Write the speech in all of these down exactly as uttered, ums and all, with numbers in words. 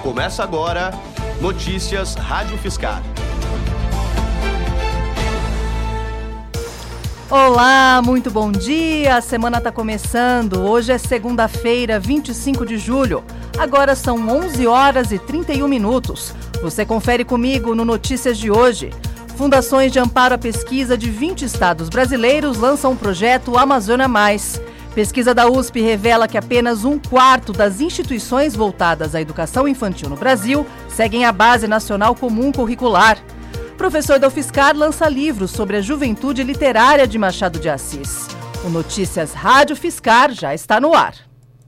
Começa agora, Notícias Rádio Fiscar. Olá, muito bom dia, a semana está começando, hoje é segunda-feira, vinte e cinco de julho, agora são onze horas e trinta e um minutos, você confere comigo no Notícias de hoje. Fundações de amparo à pesquisa de vinte estados brasileiros lançam o projeto Amazônia Mais. Pesquisa da U S P revela que apenas um quarto das instituições voltadas à educação infantil no Brasil seguem a Base Nacional Comum Curricular. Professor da UFSCar lança livros sobre a juventude literária de Machado de Assis. O Notícias Rádio Fiscar já está no ar.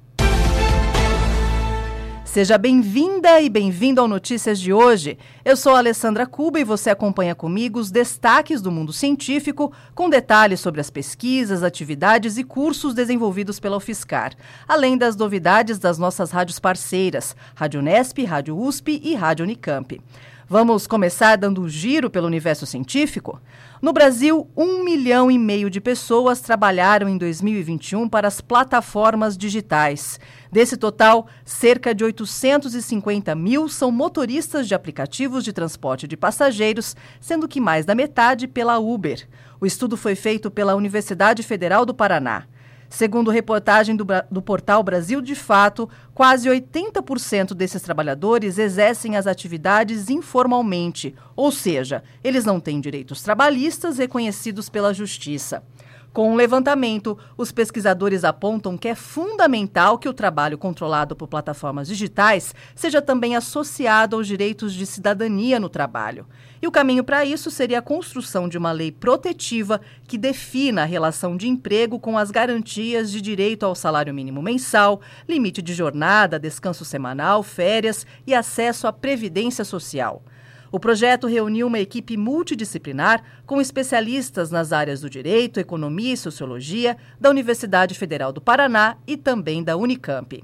Seja bem-vinda e bem-vindo ao Notícias de hoje. Eu sou a Alessandra Cuba e você acompanha comigo os destaques do mundo científico, com detalhes sobre as pesquisas, atividades e cursos desenvolvidos pela UFSCar, além das novidades das nossas rádios parceiras, Rádio Unesp, Rádio U S P e Rádio Unicamp. Vamos começar dando um giro pelo universo científico? No Brasil, um milhão e meio de pessoas trabalharam em dois mil e vinte e um para as plataformas digitais. Desse total, cerca de oitocentos e cinquenta mil são motoristas de aplicativos de transporte de passageiros, sendo que mais da metade pela Uber. O estudo foi feito pela Universidade Federal do Paraná. Segundo reportagem do, do portal Brasil de Fato, quase oitenta por cento desses trabalhadores exercem as atividades informalmente, ou seja, eles não têm direitos trabalhistas reconhecidos pela Justiça. Com o levantamento, os pesquisadores apontam que é fundamental que o trabalho controlado por plataformas digitais seja também associado aos direitos de cidadania no trabalho. E o caminho para isso seria a construção de uma lei protetiva que defina a relação de emprego com as garantias de direito ao salário mínimo mensal, limite de jornada, descanso semanal, férias e acesso à previdência social. O projeto reuniu uma equipe multidisciplinar com especialistas nas áreas do direito, economia e sociologia da Universidade Federal do Paraná e também da Unicamp.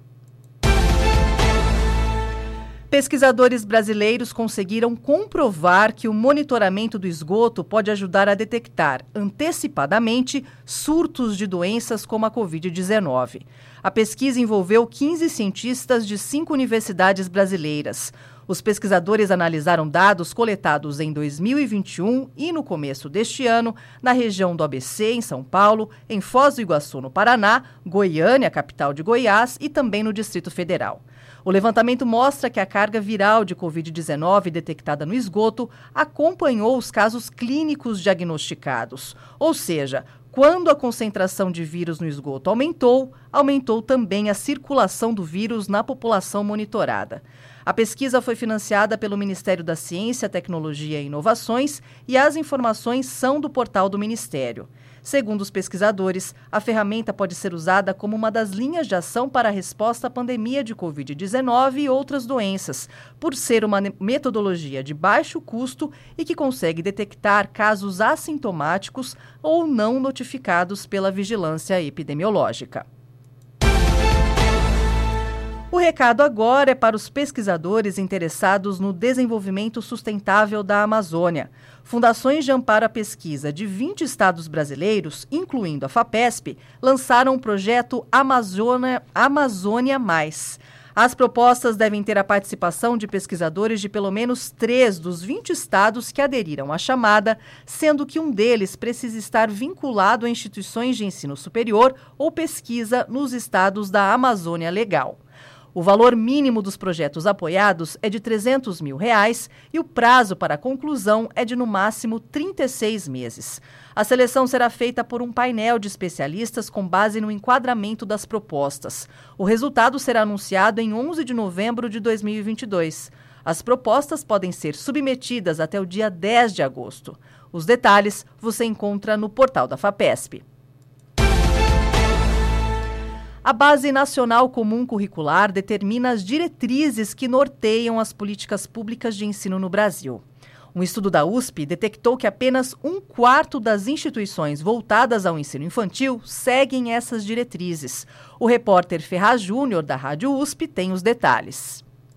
Pesquisadores brasileiros conseguiram comprovar que o monitoramento do esgoto pode ajudar a detectar antecipadamente surtos de doenças como a covid dezenove. A pesquisa envolveu quinze cientistas de cinco universidades brasileiras. Os pesquisadores analisaram dados coletados em dois mil e vinte e um e no começo deste ano na região do A B C, em São Paulo, em Foz do Iguaçu, no Paraná, Goiânia, capital de Goiás, e também no Distrito Federal. O levantamento mostra que a carga viral de covid dezenove detectada no esgoto acompanhou os casos clínicos diagnosticados, ou seja, quando a concentração de vírus no esgoto aumentou, aumentou também a circulação do vírus na população monitorada. A pesquisa foi financiada pelo Ministério da Ciência, Tecnologia e Inovações e as informações são do portal do Ministério. Segundo os pesquisadores, a ferramenta pode ser usada como uma das linhas de ação para a resposta à pandemia de covid dezenove e outras doenças, por ser uma metodologia de baixo custo e que consegue detectar casos assintomáticos ou não notificados pela vigilância epidemiológica. O recado agora é para os pesquisadores interessados no desenvolvimento sustentável da Amazônia. Fundações de amparo à pesquisa de vinte estados brasileiros, incluindo a FAPESP, lançaram o projeto Amazônia, Amazônia Mais. As propostas devem ter a participação de pesquisadores de pelo menos três dos vinte estados que aderiram à chamada, sendo que um deles precisa estar vinculado a instituições de ensino superior ou pesquisa nos estados da Amazônia Legal. O valor mínimo dos projetos apoiados é de trezentos mil reais e o prazo para a conclusão é de no máximo trinta e seis meses. A seleção será feita por um painel de especialistas com base no enquadramento das propostas. O resultado será anunciado em onze de novembro de dois mil e vinte e dois. As propostas podem ser submetidas até o dia dez de agosto. Os detalhes você encontra no portal da FAPESP. A Base Nacional Comum Curricular determina as diretrizes que norteiam as políticas públicas de ensino no Brasil. Um estudo da U S P detectou que apenas um quarto das instituições voltadas ao ensino infantil seguem essas diretrizes. O repórter Ferraz Júnior, da Rádio U S P, tem os detalhes.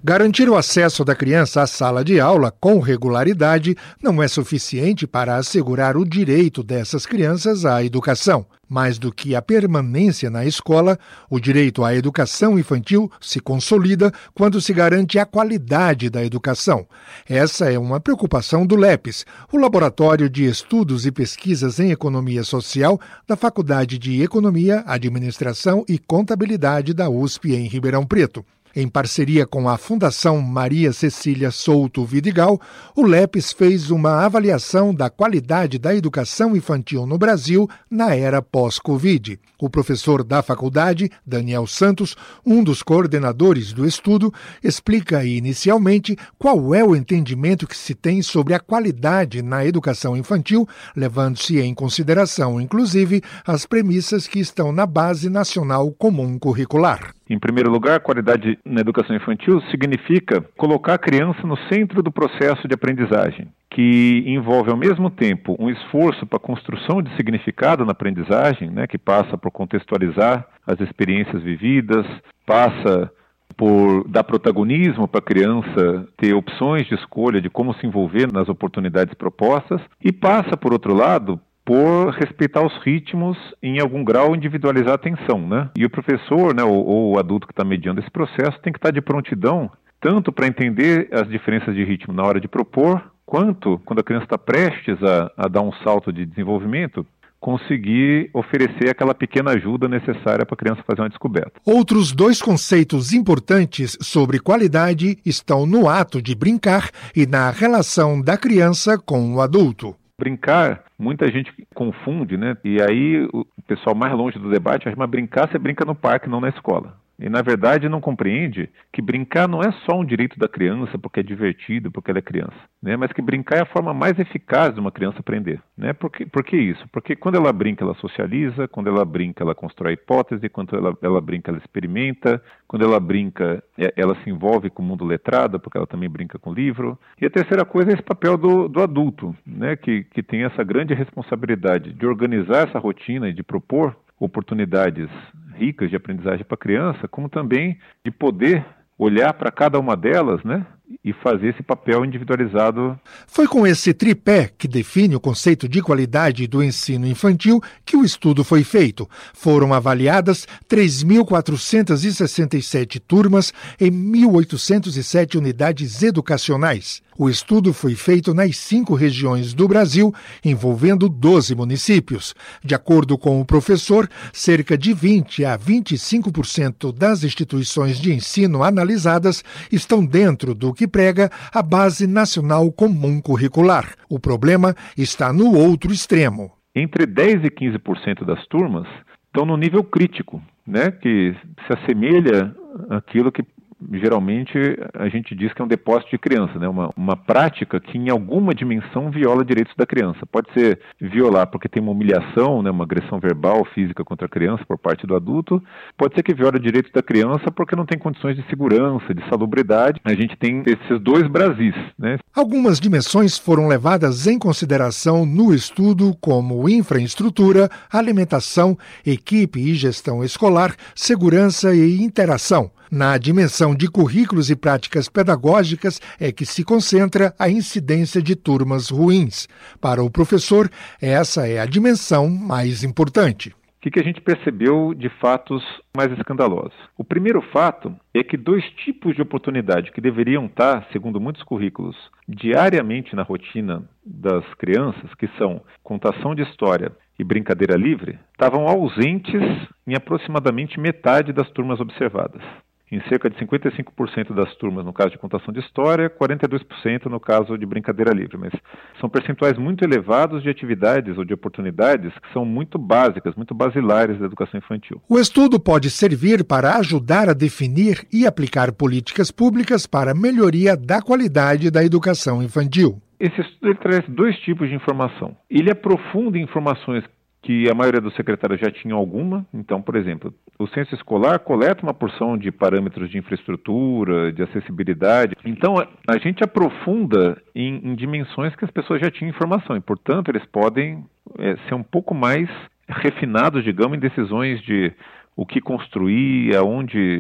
Garantir o acesso da criança à sala de aula com regularidade não é suficiente para assegurar o direito dessas crianças à educação. Mais do que a permanência na escola, o direito à educação infantil se consolida quando se garante a qualidade da educação. Essa é uma preocupação do LEPES, o Laboratório de Estudos e Pesquisas em Economia Social da Faculdade de Economia, Administração e Contabilidade da U S P em Ribeirão Preto. Em parceria com a Fundação Maria Cecília Souto Vidigal, o LEPES fez uma avaliação da qualidade da educação infantil no Brasil na era pós-Covid. O professor da faculdade, Daniel Santos, um dos coordenadores do estudo, explica inicialmente qual é o entendimento que se tem sobre a qualidade na educação infantil, levando-se em consideração, inclusive, as premissas que estão na Base Nacional Comum Curricular. Em primeiro lugar, qualidade na educação infantil significa colocar a criança no centro do processo de aprendizagem, que envolve ao mesmo tempo um esforço para a construção de significado na aprendizagem, né, que passa por contextualizar as experiências vividas, passa por dar protagonismo para a criança ter opções de escolha de como se envolver nas oportunidades propostas, e passa, por outro lado, por respeitar os ritmos e, em algum grau, individualizar a atenção, né? E o professor, né, ou, ou o adulto que está mediando esse processo, tem que estar de prontidão, tanto para entender as diferenças de ritmo na hora de propor, quanto, quando a criança está prestes a, a dar um salto de desenvolvimento, conseguir oferecer aquela pequena ajuda necessária para a criança fazer uma descoberta. Outros dois conceitos importantes sobre qualidade estão no ato de brincar e na relação da criança com o adulto. Brincar, muita gente confunde, né? E aí o pessoal mais longe do debate acha que brincar, você brinca no parque, não na escola. E, na verdade, não compreende que brincar não é só um direito da criança porque é divertido, porque ela é criança, né? Mas que brincar é a forma mais eficaz de uma criança aprender, né? Por que, por que isso? Porque quando ela brinca, ela socializa, quando ela brinca, ela constrói hipótese, quando ela, ela brinca, ela experimenta, quando ela brinca, ela se envolve com o mundo letrado, porque ela também brinca com o livro. E a terceira coisa é esse papel do, do adulto, né? Que, que tem essa grande responsabilidade de organizar essa rotina e de propor oportunidades ricas de aprendizagem para a criança, como também de poder olhar para cada uma delas, né, e fazer esse papel individualizado. Foi com esse tripé que define o conceito de qualidade do ensino infantil que o estudo foi feito. Foram avaliadas três mil quatrocentas e sessenta e sete turmas em mil oitocentas e sete unidades educacionais. O estudo foi feito nas cinco regiões do Brasil, envolvendo doze municípios. De acordo com o professor, cerca de vinte a vinte e cinco por cento das instituições de ensino analisadas estão dentro do que prega a Base Nacional Comum Curricular. O problema está no outro extremo. Entre dez por cento e quinze por cento das turmas estão no nível crítico, né, que se assemelha àquilo que geralmente a gente diz que é um depósito de criança, né? uma, uma prática que em alguma dimensão viola direitos da criança. Pode ser violar porque tem uma humilhação, né? Uma agressão verbal, física contra a criança por parte do adulto. Pode ser que viola direitos da criança porque não tem condições de segurança, de salubridade. A gente tem esses dois Brasis, né? Algumas dimensões foram levadas em consideração no estudo, como infraestrutura, alimentação, equipe e gestão escolar, segurança e interação. Na dimensão de currículos e práticas pedagógicas é que se concentra a incidência de turmas ruins. Para o professor, essa é a dimensão mais importante. O que, que a gente percebeu de fatos mais escandalosos? O primeiro fato é que dois tipos de oportunidade que deveriam estar, segundo muitos currículos, diariamente na rotina das crianças, que são contação de história e brincadeira livre, estavam ausentes em aproximadamente metade das turmas observadas. Em cerca de cinquenta e cinco por cento das turmas no caso de contação de história, quarenta e dois por cento no caso de brincadeira livre. Mas são percentuais muito elevados de atividades ou de oportunidades que são muito básicas, muito basilares da educação infantil. O estudo pode servir para ajudar a definir e aplicar políticas públicas para a melhoria da qualidade da educação infantil. Esse estudo ele traz dois tipos de informação. Ele aprofunda informações que a maioria dos secretários já tinham alguma. Então, por exemplo, o censo escolar coleta uma porção de parâmetros de infraestrutura, de acessibilidade. Então, a, a gente aprofunda em, em dimensões que as pessoas já tinham informação e, portanto, eles podem é, ser um pouco mais refinados, digamos, em decisões de o que construir, aonde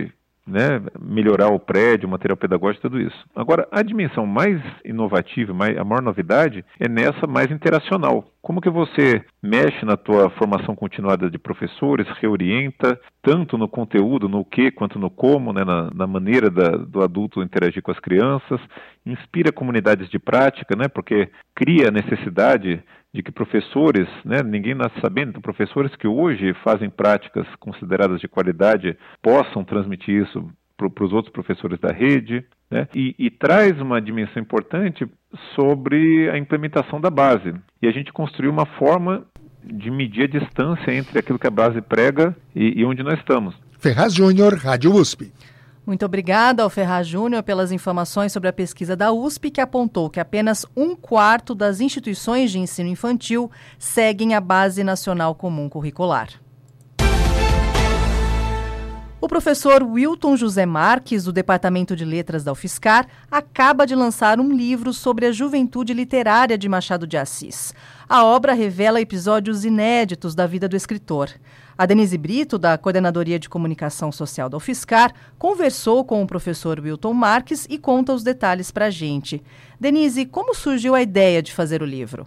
né, melhorar o prédio, o material pedagógico, tudo isso. Agora, a dimensão mais inovativa, mais, a maior novidade, é nessa mais interacional. Como que você mexe na tua formação continuada de professores, reorienta, tanto no conteúdo, no que, quanto no como, né, na, na maneira da, do adulto interagir com as crianças, inspira comunidades de prática, né, porque cria a necessidade de que professores, né, ninguém nasce sabendo, então professores que hoje fazem práticas consideradas de qualidade possam transmitir isso para os outros professores da rede, né, e, e traz uma dimensão importante sobre a implementação da base. E a gente construiu uma forma de medir a distância entre aquilo que a base prega e, e onde nós estamos. Ferraz Júnior, Rádio U S P. Muito obrigada ao Ferraz Júnior pelas informações sobre a pesquisa da U S P, que apontou que apenas um quarto das instituições de ensino infantil seguem a Base Nacional Comum Curricular. O professor Wilton José Marques, do Departamento de Letras da UFSCar, acaba de lançar um livro sobre a juventude literária de Machado de Assis. A obra revela episódios inéditos da vida do escritor. A Denise Brito, da Coordenadoria de Comunicação Social da UFSCar, conversou com o professor Wilton Marques e conta os detalhes para a gente. Denise, como surgiu a ideia de fazer o livro?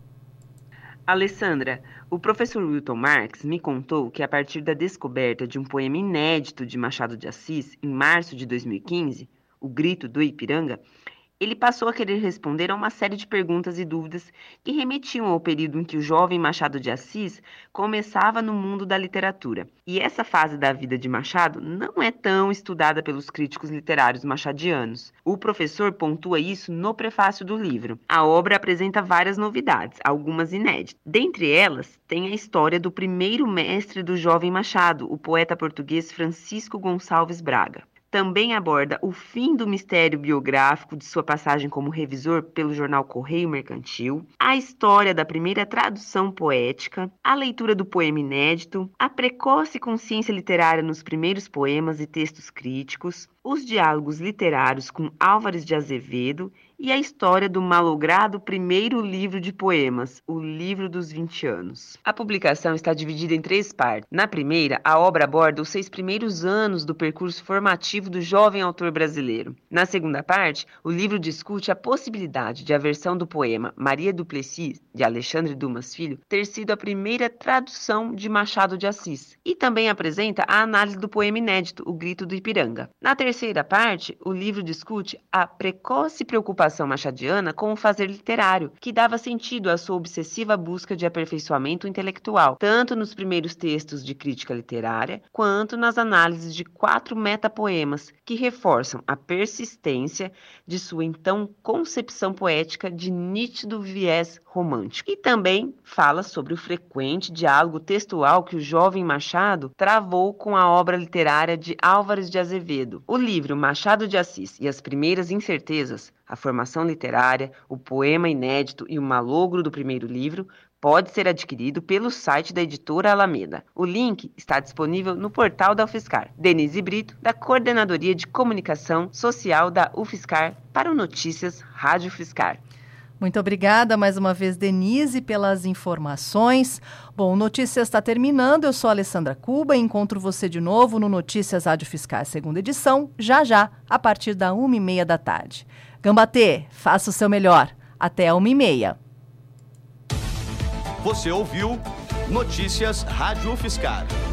Alessandra, o professor Wilton Marques me contou que a partir da descoberta de um poema inédito de Machado de Assis, em março de dois mil e quinze, O Grito do Ipiranga, ele passou a querer responder a uma série de perguntas e dúvidas que remetiam ao período em que o jovem Machado de Assis começava no mundo da literatura. E essa fase da vida de Machado não é tão estudada pelos críticos literários machadianos. O professor pontua isso no prefácio do livro. A obra apresenta várias novidades, algumas inéditas. Dentre elas, tem a história do primeiro mestre do jovem Machado, o poeta português Francisco Gonçalves Braga. Também aborda o fim do mistério biográfico de sua passagem como revisor pelo jornal Correio Mercantil, a história da primeira tradução poética, a leitura do poema inédito, a precoce consciência literária nos primeiros poemas e textos críticos, os diálogos literários com Álvares de Azevedo e a história do malogrado primeiro livro de poemas, O Livro dos vinte anos. A publicação está dividida em três partes. Na primeira, a obra aborda os seis primeiros anos do percurso formativo do jovem autor brasileiro. Na segunda parte, o livro discute a possibilidade de a versão do poema Maria Duplessis, de Alexandre Dumas Filho, ter sido a primeira tradução de Machado de Assis. E também apresenta a análise do poema inédito, O Grito do Ipiranga. Na terceira parte, o livro discute a precoce preocupação machadiana com o fazer literário, que dava sentido à sua obsessiva busca de aperfeiçoamento intelectual, tanto nos primeiros textos de crítica literária, quanto nas análises de quatro metapoemas, que reforçam a persistência de sua então concepção poética de nítido viés romântico. E também fala sobre o frequente diálogo textual que o jovem Machado travou com a obra literária de Álvares de Azevedo. O livro Machado de Assis e as Primeiras Incertezas, a formação literária, o poema inédito e o malogro do primeiro livro, pode ser adquirido pelo site da editora Alameda. O link está disponível no portal da UFSCar. Denise Brito, da Coordenadoria de Comunicação Social da UFSCar, para o Notícias Rádio UFSCar. Muito obrigada mais uma vez, Denise, pelas informações. Bom, o Notícias está terminando. Eu sou a Alessandra Cuba e encontro você de novo no Notícias Rádio UFSCar, segunda edição, já já, a partir da uma e meia da tarde. Gambatê, faça o seu melhor. Até a uma e meia. Você ouviu Notícias Rádio UFSCar.